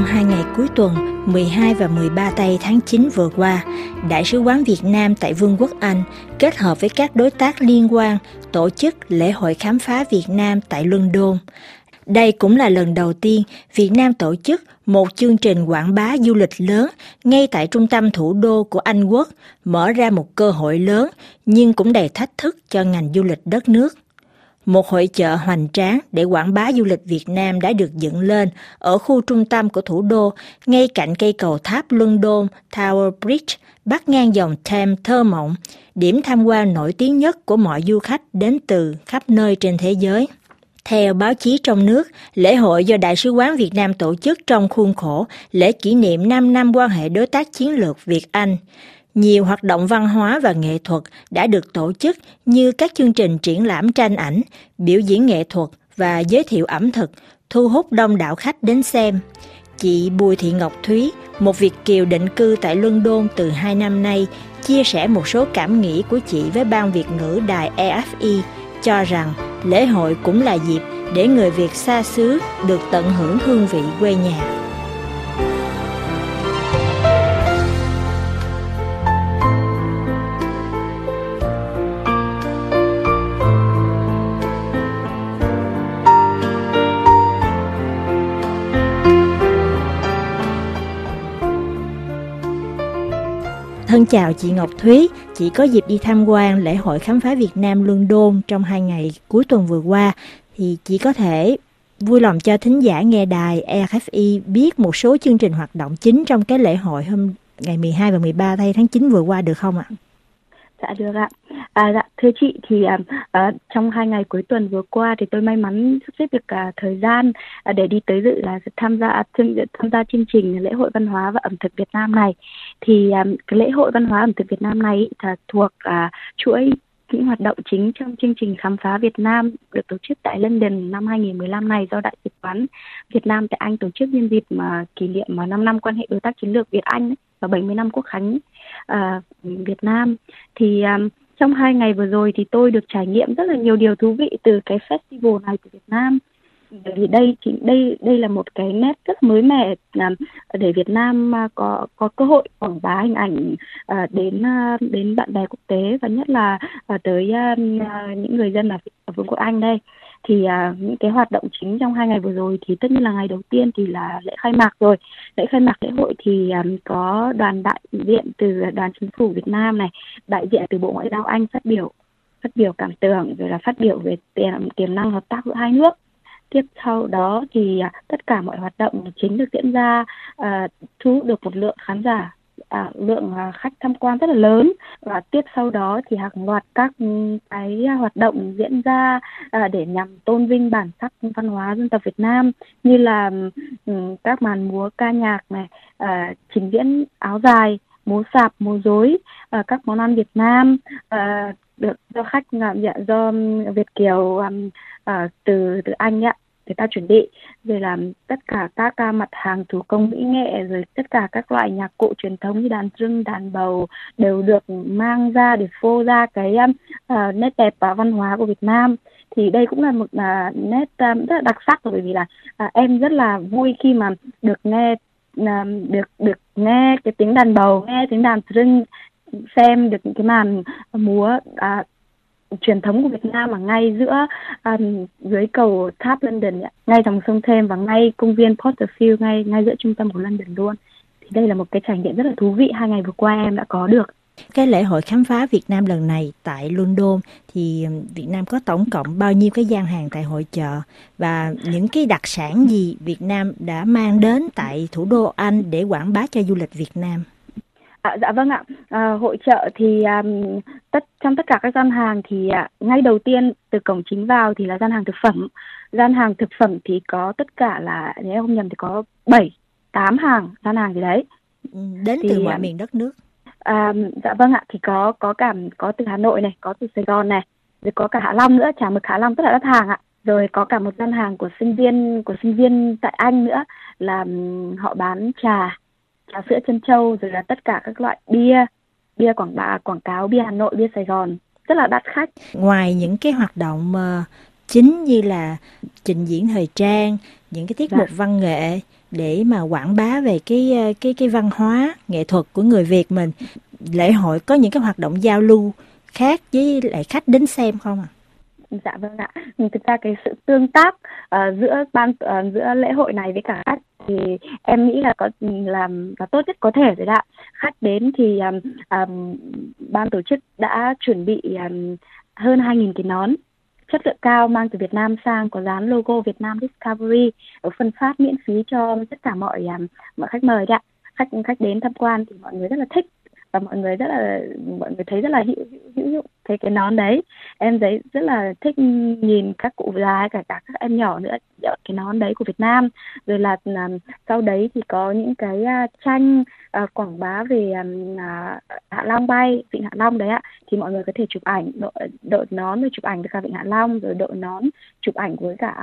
2 ngày cuối tuần 12 và 13 tây tháng 9 vừa qua, Đại sứ quán Việt Nam tại Vương quốc Anh kết hợp với các đối tác liên quan tổ chức lễ hội khám phá Việt Nam tại London. Đây cũng là lần đầu tiên Việt Nam tổ chức một chương trình quảng bá du lịch lớn ngay tại trung tâm thủ đô của Anh Quốc, mở ra một cơ hội lớn nhưng cũng đầy thách thức cho ngành du lịch đất nước. Một hội chợ hoành tráng để quảng bá du lịch Việt Nam đã được dựng lên ở khu trung tâm của thủ đô, ngay cạnh cây cầu tháp London Tower Bridge, bắc ngang dòng Thames thơ mộng, điểm tham quan nổi tiếng nhất của mọi du khách đến từ khắp nơi trên thế giới. Theo báo chí trong nước, lễ hội do Đại sứ quán Việt Nam tổ chức trong khuôn khổ lễ kỷ niệm 5 năm quan hệ đối tác chiến lược Việt-Anh. Nhiều hoạt động văn hóa và nghệ thuật đã được tổ chức như các chương trình triển lãm tranh ảnh, biểu diễn nghệ thuật và giới thiệu ẩm thực, thu hút đông đảo khách đến xem. Chị Bùi Thị Ngọc Thúy, một Việt kiều định cư tại London từ 2 năm nay, chia sẻ một số cảm nghĩ của chị với Ban Việt ngữ đài RFI, cho rằng lễ hội cũng là dịp để người Việt xa xứ được tận hưởng hương vị quê nhà. Thân chào chị Ngọc Thúy, chị có dịp đi tham quan lễ hội khám phá Việt Nam London trong 2 ngày cuối tuần vừa qua, thì chị có thể vui lòng cho thính giả nghe đài RFI biết một số chương trình hoạt động chính trong cái lễ hội hôm ngày 12 và 13 tháng 9 vừa qua được không ạ? Dạ được ạ. Dạ thưa chị, thì trong 2 ngày cuối tuần vừa qua thì tôi may mắn sắp xếp được thời gian để đi tới dự là tham gia chương trình lễ hội văn hóa và ẩm thực Việt Nam này. Thì cái lễ hội văn hóa ẩm thực Việt Nam này thuộc chuỗi những hoạt động chính trong chương trình khám phá Việt Nam được tổ chức tại London năm 2015 này do Đại sứ quán Việt Nam tại Anh tổ chức nhân dịp kỷ niệm 5 năm quan hệ đối tác chiến lược Việt-Anh và 70 năm quốc khánh Việt Nam. Thì trong 2 ngày vừa rồi thì tôi được trải nghiệm rất là nhiều điều thú vị từ cái festival này của Việt Nam. Bởi vì đây là một cái nét rất mới mẻ để Việt Nam có cơ hội quảng bá hình ảnh đến bạn bè quốc tế và nhất là tới những người dân ở Vương quốc Anh đây. Thì những cái hoạt động chính trong 2 ngày vừa rồi thì tất nhiên là ngày đầu tiên thì là lễ khai mạc rồi. Lễ khai mạc lễ hội thì có đoàn đại diện từ đoàn chính phủ Việt Nam này, đại diện từ Bộ Ngoại giao Anh phát biểu cảm tưởng, rồi là phát biểu về tiềm năng hợp tác giữa hai nước. Tiếp sau đó thì tất cả mọi hoạt động chính được diễn ra thu hút được một lượng khán giả, lượng khách tham quan rất là lớn. Và tiếp sau đó thì hàng loạt các cái hoạt động diễn ra để nhằm tôn vinh bản sắc văn hóa dân tộc Việt Nam, như là các màn múa ca nhạc này, trình diễn áo dài, múa sạp, múa rối, các món ăn Việt Nam được do khách do Việt kiều từ Anh người ta chuẩn bị, rồi làm tất cả các mặt hàng thủ công mỹ nghệ, rồi tất cả các loại nhạc cụ truyền thống như đàn rưng, đàn bầu đều được mang ra để phô ra cái nét đẹp và văn hóa của Việt Nam. Thì đây cũng là một nét rất là đặc sắc, bởi vì là em rất là vui khi mà được nghe cái tiếng đàn bầu, nghe tiếng đàn rưng, xem được những cái màn múa truyền thống của Việt Nam ở ngay giữa dưới cầu tháp London, ngay dòng sông Thames và ngay công viên Porterfield, ngay giữa trung tâm của London luôn. Thì đây là một cái trải nghiệm rất là thú vị 2 ngày vừa qua em đã có được. Cái lễ hội khám phá Việt Nam lần này tại London thì Việt Nam có tổng cộng bao nhiêu cái gian hàng tại hội chợ, và những cái đặc sản gì Việt Nam đã mang đến tại thủ đô Anh để quảng bá cho du lịch Việt Nam? Dạ vâng ạ. Hội chợ thì trong tất cả các gian hàng thì ngay đầu tiên từ cổng chính vào thì là gian hàng thực phẩm. Gian hàng thực phẩm thì có tất cả là, nếu em không nhầm thì có 7-8 gian hàng gì đấy. Đến từ mọi miền đất nước. Dạ vâng ạ, thì có từ Hà Nội này, có từ Sài Gòn này, rồi có cả Hạ Long nữa, chả mực Hạ Long rất là đắt hàng ạ. Rồi có cả một gian hàng của sinh viên tại Anh nữa, là họ bán trà sữa trân châu, rồi là tất cả các loại bia quảng cáo bia Hà Nội, bia Sài Gòn, rất là đắt khách. Ngoài những cái hoạt động chính như là trình diễn thời trang, những cái tiết mục văn nghệ, để mà quảng bá về cái văn hóa nghệ thuật của người Việt mình. Lễ hội có những cái hoạt động giao lưu khác với lại khách đến xem không ạ? Dạ vâng ạ. Thực ra cái sự tương tác giữa lễ hội này với cả khách thì em nghĩ là là tốt nhất có thể rồi ạ. Khách đến thì ban tổ chức đã chuẩn bị hơn 2.000 cái nón chất lượng cao mang từ Việt Nam sang, có dán logo Việt Nam Discovery, ở phân phát miễn phí cho tất cả mọi khách mời đấy ạ. Khách đến tham quan thì mọi người rất là thích, và mọi người thấy rất là hữu dụng cái nón đấy. Em thấy rất là thích nhìn các cụ già, cả các em nhỏ nữa đội cái nón đấy của Việt Nam. Rồi là sau đấy thì có những cái tranh quảng bá về Hạ Long bay, vịnh Hạ Long đấy ạ. Thì mọi người có thể chụp ảnh, đội nón rồi chụp ảnh với cả vịnh Hạ Long, rồi đội nón chụp ảnh với cả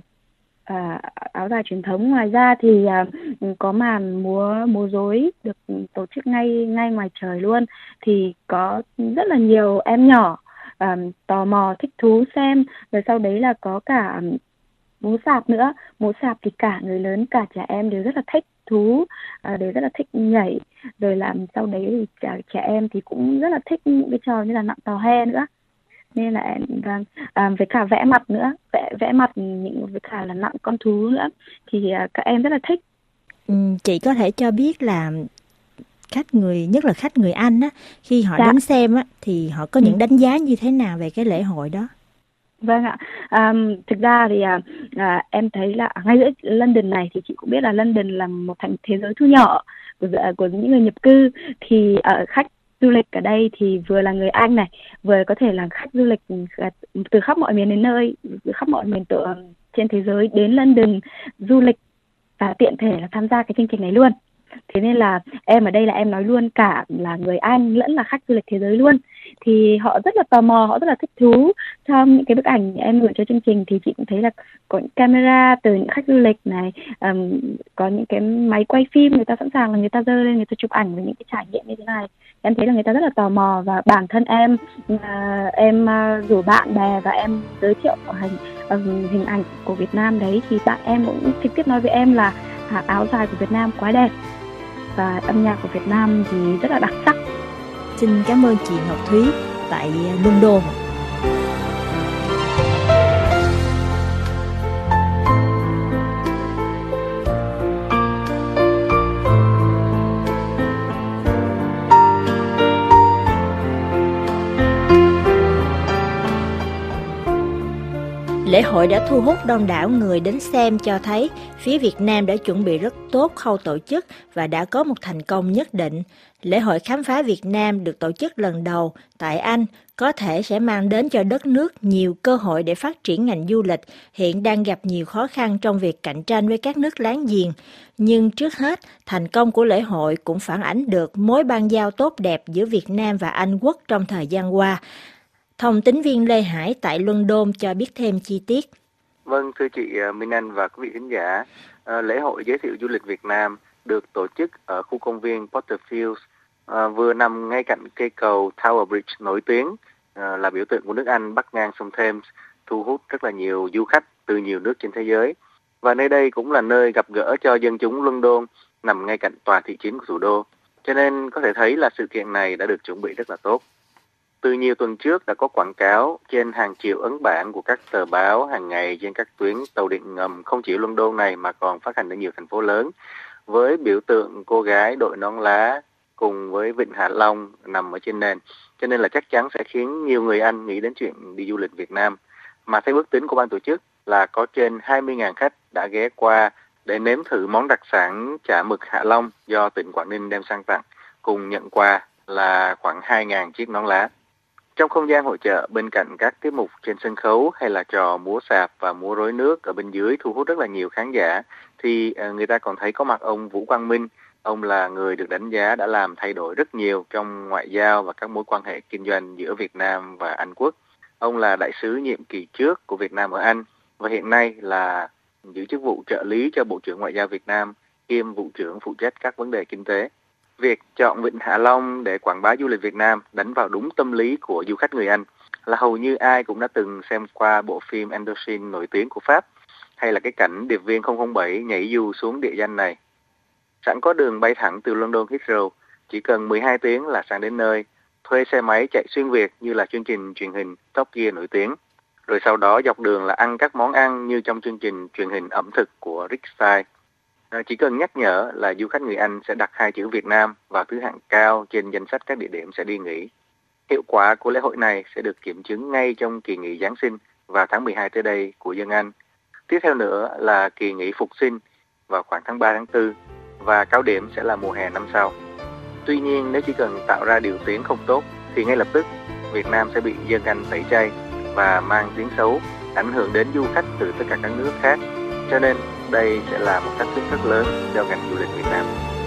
áo dài truyền thống. Ngoài ra thì có màn múa rối được tổ chức ngay ngoài trời luôn, thì có rất là nhiều em nhỏ tò mò thích thú xem. Rồi sau đấy là có cả múa sạp nữa. Múa sạp thì cả người lớn cả trẻ em đều rất là thích thú, đều rất là thích nhảy. Rồi làm sau đấy thì trẻ em thì cũng rất là thích những cái trò như là nặn tò he nữa, nên là với cả vẽ mặt nữa, vẽ mặt với cả là nặn con thú nữa, thì các em rất là thích. Chị có thể cho biết là nhất là khách người Anh á, khi họ Dạ. đến xem á thì họ có những đánh giá như thế nào về cái lễ hội đó? Vâng ạ. Thực ra thì em thấy là ngay giữa London này, thì chị cũng biết là London là một thành thế giới thu nhỏ của những người nhập cư, thì khách du lịch ở đây thì vừa là người Anh này, vừa có thể là khách du lịch từ khắp mọi miền đến nơi, từ khắp mọi miền trên thế giới đến London du lịch và tiện thể là tham gia cái chương trình này luôn. Thế nên là em ở đây là em nói luôn cả là người Anh lẫn là khách du lịch thế giới luôn, thì họ rất là tò mò, họ rất là thích thú. Trong những cái bức ảnh em gửi cho chương trình thì chị cũng thấy là có những camera từ những khách du lịch này, có những cái máy quay phim, người ta sẵn sàng là người ta giơ lên, người ta chụp ảnh với những cái trải nghiệm như thế này. Em thấy là người ta rất là tò mò, và bản thân em rủ bạn bè và em giới thiệu hình ảnh của Việt Nam đấy, thì bạn em cũng trực tiếp nói với em là áo dài của Việt Nam quá đẹp và âm nhạc của Việt Nam thì rất là đặc sắc. Xin cảm ơn chị Ngọc Thúy tại London. Lễ hội đã thu hút đông đảo người đến xem, cho thấy phía Việt Nam đã chuẩn bị rất tốt khâu tổ chức và đã có một thành công nhất định. Lễ hội khám phá Việt Nam được tổ chức lần đầu tại Anh có thể sẽ mang đến cho đất nước nhiều cơ hội để phát triển ngành du lịch, hiện đang gặp nhiều khó khăn trong việc cạnh tranh với các nước láng giềng. Nhưng trước hết, thành công của lễ hội cũng phản ánh được mối ban giao tốt đẹp giữa Việt Nam và Anh Quốc trong thời gian qua. Thông tín viên Lê Hải tại London cho biết thêm chi tiết. Vâng, thưa chị Minh Anh và quý vị khán giả, lễ hội giới thiệu du lịch Việt Nam được tổ chức ở khu công viên Porterfield, vừa nằm ngay cạnh cây cầu Tower Bridge nổi tiếng, là biểu tượng của nước Anh bắc ngang sông Thames, thu hút rất là nhiều du khách từ nhiều nước trên thế giới. Và nơi đây cũng là nơi gặp gỡ cho dân chúng London, nằm ngay cạnh tòa thị chính của thủ đô. Cho nên có thể thấy là sự kiện này đã được chuẩn bị rất là tốt. Từ nhiều tuần trước đã có quảng cáo trên hàng triệu ấn bản của các tờ báo hàng ngày trên các tuyến tàu điện ngầm không chỉ ở London này mà còn phát hành ở nhiều thành phố lớn, với biểu tượng cô gái đội nón lá cùng với vịnh Hạ Long nằm ở trên nền. Cho nên là chắc chắn sẽ khiến nhiều người Anh nghĩ đến chuyện đi du lịch Việt Nam. Mà theo ước tính của ban tổ chức là có trên 20.000 khách đã ghé qua để nếm thử món đặc sản chả mực Hạ Long do tỉnh Quảng Ninh đem sang tặng, cùng nhận quà là khoảng 2.000 chiếc nón lá. Trong không gian hội chợ, bên cạnh các tiết mục trên sân khấu hay là trò múa sạp và múa rối nước ở bên dưới thu hút rất là nhiều khán giả, thì người ta còn thấy có mặt ông Vũ Quang Minh. Ông là người được đánh giá đã làm thay đổi rất nhiều trong ngoại giao và các mối quan hệ kinh doanh giữa Việt Nam và Anh Quốc. Ông là đại sứ nhiệm kỳ trước của Việt Nam ở Anh và hiện nay là giữ chức vụ trợ lý cho Bộ trưởng Ngoại giao Việt Nam, kiêm vụ trưởng phụ trách các vấn đề kinh tế. Việc chọn vịnh Hạ Long để quảng bá du lịch Việt Nam đánh vào đúng tâm lý của du khách người Anh, là hầu như ai cũng đã từng xem qua bộ phim Indochine nổi tiếng của Pháp. hay là cái cảnh điệp viên 007 nhảy dù xuống địa danh này. Sẵn có đường bay thẳng từ London Heathrow, chỉ cần 12 tiếng là sang đến nơi, thuê xe máy chạy xuyên Việt như là chương trình truyền hình Top Gear nổi tiếng. Rồi sau đó dọc đường là ăn các món ăn như trong chương trình truyền hình ẩm thực của Rick Stein. Chỉ cần nhắc nhở là du khách người Anh sẽ đặt 2 chữ Việt Nam vào thứ hạng cao trên danh sách các địa điểm sẽ đi nghỉ. Hiệu quả của lễ hội này sẽ được kiểm chứng ngay trong kỳ nghỉ Giáng sinh vào tháng 12 tới đây của dân Anh. Tiếp theo nữa là kỳ nghỉ Phục sinh vào khoảng tháng 3 tháng 4 và cao điểm sẽ là mùa hè năm sau. Tuy nhiên nếu chỉ cần tạo ra điều tiếng không tốt thì ngay lập tức Việt Nam sẽ bị dân Anh tẩy chay và mang tiếng xấu, ảnh hưởng đến du khách từ tất cả các nước khác. Cho nên đây sẽ là một thách thức rất lớn cho ngành du lịch Việt Nam.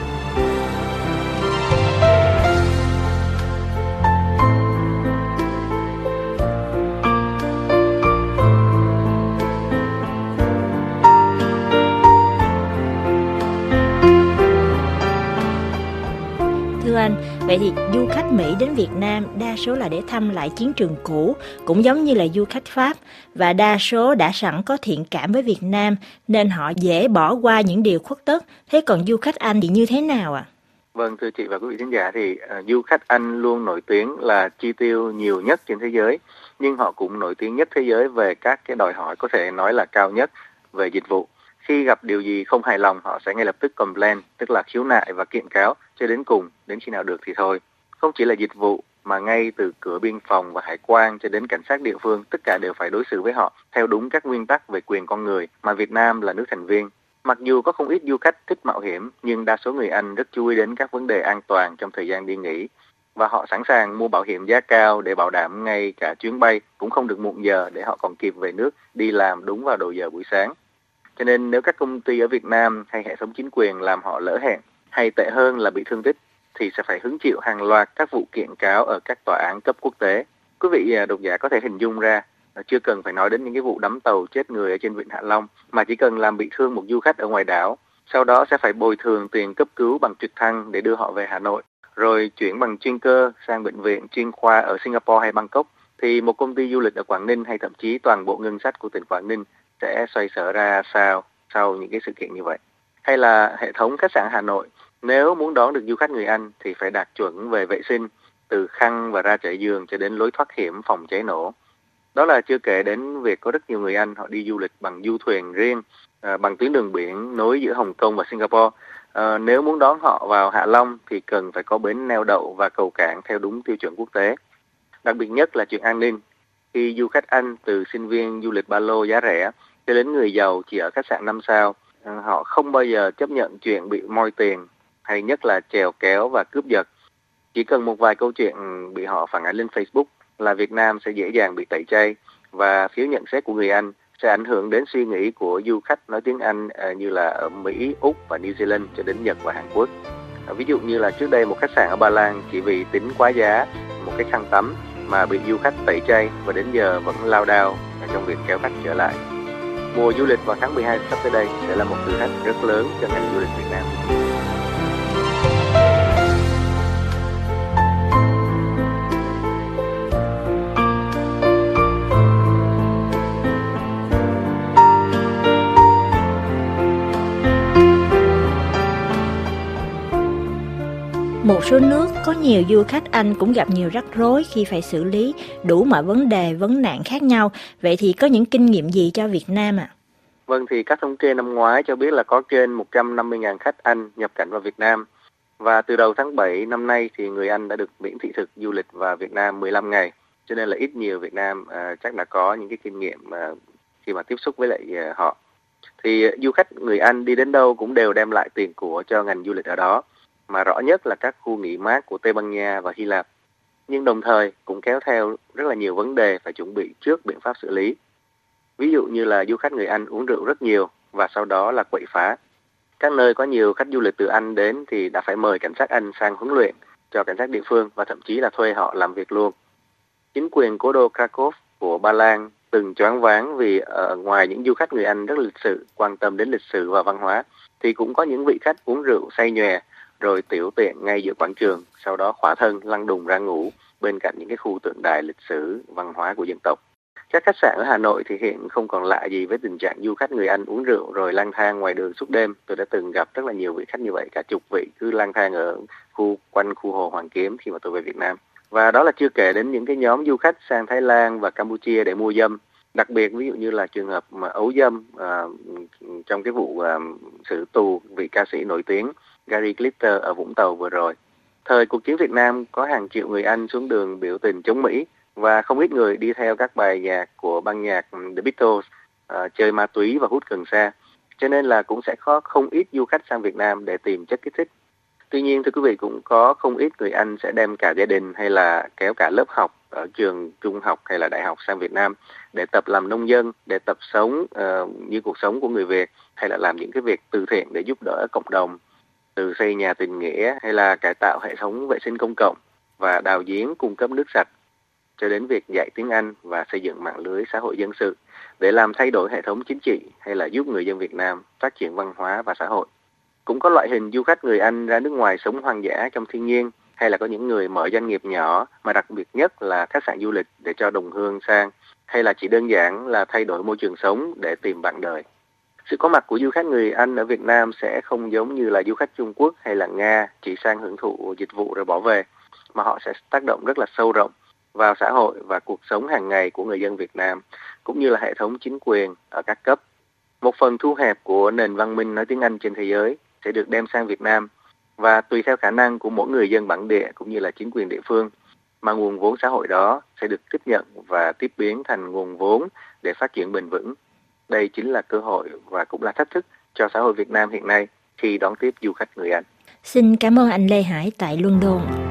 Thưa anh, vậy thì du khách Mỹ đến Việt Nam đa số là để thăm lại chiến trường cũ, cũng giống như là du khách Pháp, và đa số đã sẵn có thiện cảm với Việt Nam nên họ dễ bỏ qua những điều khuất tất. Thế còn du khách Anh thì như thế nào ạ? Vâng, thưa chị và quý vị khán giả, thì du khách Anh luôn nổi tiếng là chi tiêu nhiều nhất trên thế giới, nhưng họ cũng nổi tiếng nhất thế giới về các cái đòi hỏi có thể nói là cao nhất về dịch vụ. Khi gặp điều gì không hài lòng, họ sẽ ngay lập tức complain, tức là khiếu nại và kiện cáo cho đến cùng, đến khi nào được thì thôi. Không chỉ là dịch vụ, mà ngay từ cửa biên phòng và hải quan cho đến cảnh sát địa phương, tất cả đều phải đối xử với họ theo đúng các nguyên tắc về quyền con người mà Việt Nam là nước thành viên. Mặc dù có không ít du khách thích mạo hiểm, nhưng đa số người Anh rất chú ý đến các vấn đề an toàn trong thời gian đi nghỉ. Và họ sẵn sàng mua bảo hiểm giá cao để bảo đảm ngay cả chuyến bay cũng không được muộn giờ để họ còn kịp về nước đi làm đúng vào đầu giờ buổi sáng. Cho nên nếu các công ty ở Việt Nam hay hệ thống chính quyền làm họ lỡ hẹn, hay tệ hơn là bị thương tích, thì sẽ phải hứng chịu hàng loạt các vụ kiện cáo ở các tòa án cấp quốc tế. Quý vị độc giả có thể hình dung ra, chưa cần phải nói đến những cái vụ đắm tàu chết người ở trên Vịnh Hạ Long, mà chỉ cần làm bị thương một du khách ở ngoài đảo, sau đó sẽ phải bồi thường tiền cấp cứu bằng trực thăng để đưa họ về Hà Nội, rồi chuyển bằng chuyên cơ sang bệnh viện chuyên khoa ở Singapore hay Bangkok, thì một công ty du lịch ở Quảng Ninh hay thậm chí toàn bộ ngân sách của tỉnh Quảng Ninh sẽ xoay sở ra sao sau những cái sự kiện như vậy. Hay là hệ thống khách sạn Hà Nội, nếu muốn đón được du khách người Anh thì phải đạt chuẩn về vệ sinh, từ khăn và ra trải giường cho đến lối thoát hiểm phòng cháy nổ. Đó là chưa kể đến việc có rất nhiều người Anh họ đi du lịch bằng du thuyền riêng, bằng tuyến đường biển nối giữa Hồng Kông và Singapore. Nếu muốn đón họ vào Hạ Long thì cần phải có bến neo đậu và cầu cảng theo đúng tiêu chuẩn quốc tế. Đặc biệt nhất là chuyện an ninh. Khi du khách Anh từ sinh viên du lịch ba lô giá rẻ cho đến người giàu chỉ ở khách sạn 5 sao, họ không bao giờ chấp nhận chuyện bị moi tiền hay nhất là chèo kéo và cướp giật. Chỉ cần một vài câu chuyện bị họ phản ánh lên Facebook là Việt Nam sẽ dễ dàng bị tẩy chay, và phiếu nhận xét của người Anh sẽ ảnh hưởng đến suy nghĩ của du khách nói tiếng Anh như là ở Mỹ, Úc và New Zealand cho đến Nhật và Hàn Quốc. Ví dụ như là trước đây một khách sạn ở Ba Lan chỉ vì tính quá giá một cái khăn tắm mà bị du khách tẩy chay và đến giờ vẫn lao đao trong việc kéo khách trở lại. Mùa du lịch vào tháng 12 sắp tới đây sẽ là một thử thách rất lớn cho ngành du lịch Việt Nam. Một số nước có nhiều du khách Anh cũng gặp nhiều rắc rối khi phải xử lý đủ mọi vấn đề, vấn nạn khác nhau. Vậy thì có những kinh nghiệm gì cho Việt Nam ạ? Vâng, thì các thống kê năm ngoái cho biết là có trên 150.000 khách Anh nhập cảnh vào Việt Nam. Và từ đầu tháng 7 năm nay thì người Anh đã được miễn thị thực du lịch vào Việt Nam 15 ngày. Cho nên là ít nhiều Việt Nam chắc đã có những cái kinh nghiệm khi mà tiếp xúc với lại họ. Thì du khách người Anh đi đến đâu cũng đều đem lại tiền của cho ngành du lịch ở đó, mà rõ nhất là các khu nghỉ mát của Tây Ban Nha và Hy Lạp. Nhưng đồng thời cũng kéo theo rất là nhiều vấn đề phải chuẩn bị trước biện pháp xử lý. Ví dụ như là du khách người Anh uống rượu rất nhiều và sau đó là quậy phá. Các nơi có nhiều khách du lịch từ Anh đến thì đã phải mời cảnh sát Anh sang huấn luyện cho cảnh sát địa phương và thậm chí là thuê họ làm việc luôn. Chính quyền cố đô Krakow của Ba Lan từng choáng váng vì ngoài những du khách người Anh rất lịch sự, quan tâm đến lịch sử và văn hóa, thì cũng có những vị khách uống rượu say nhòe rồi tiểu tiện ngay giữa quảng trường, sau đó khỏa thân lăn đùng ra ngủ bên cạnh những cái khu tượng đài lịch sử văn hóa của dân tộc. Các khách sạn ở Hà Nội thì hiện không còn lạ gì với tình trạng du khách người Anh uống rượu rồi lang thang ngoài đường suốt đêm. Tôi đã từng gặp rất là nhiều vị khách như vậy, cả chục vị cứ lang thang ở quanh khu Hồ Hoàn Kiếm khi mà tôi về Việt Nam. Và đó là chưa kể đến những cái nhóm du khách sang Thái Lan và Campuchia để mua dâm. Đặc biệt ví dụ như là trường hợp mà ấu dâm trong cái vụ xử tù vị ca sĩ nổi tiếng Gary Glitter ở Vũng Tàu vừa rồi. Thời cuộc chiến Việt Nam có hàng triệu người Anh xuống đường biểu tình chống Mỹ và không ít người đi theo các bài nhạc của ban nhạc The Beatles, chơi ma túy và hút cần sa. Cho nên là cũng sẽ có không ít du khách sang Việt Nam để tìm chất kích thích. Tuy nhiên thưa quý vị, cũng có không ít người Anh sẽ đem cả gia đình hay là kéo cả lớp học ở trường trung học hay là đại học sang Việt Nam để tập làm nông dân, để tập sống như cuộc sống của người Việt, hay là làm những cái việc từ thiện để giúp đỡ cộng đồng, từ xây nhà tình nghĩa hay là cải tạo hệ thống vệ sinh công cộng và đào giếng cung cấp nước sạch, cho đến việc dạy tiếng Anh và xây dựng mạng lưới xã hội dân sự để làm thay đổi hệ thống chính trị hay là giúp người dân Việt Nam phát triển văn hóa và xã hội. Cũng có loại hình du khách người Anh ra nước ngoài sống hoang dã trong thiên nhiên, hay là có những người mở doanh nghiệp nhỏ mà đặc biệt nhất là khách sạn du lịch để cho đồng hương sang, hay là chỉ đơn giản là thay đổi môi trường sống để tìm bạn đời. Sự có mặt của du khách người Anh ở Việt Nam sẽ không giống như là du khách Trung Quốc hay là Nga chỉ sang hưởng thụ dịch vụ rồi bỏ về, mà họ sẽ tác động rất là sâu rộng vào xã hội và cuộc sống hàng ngày của người dân Việt Nam, cũng như là hệ thống chính quyền ở các cấp. Một phần thu hẹp của nền văn minh nói tiếng Anh trên thế giới sẽ được đem sang Việt Nam, và tùy theo khả năng của mỗi người dân bản địa cũng như là chính quyền địa phương mà nguồn vốn xã hội đó sẽ được tiếp nhận và tiếp biến thành nguồn vốn để phát triển bền vững. Đây chính là cơ hội và cũng là thách thức cho xã hội Việt Nam hiện nay khi đón tiếp du khách người Anh. Xin cảm ơn anh Lê Hải tại London.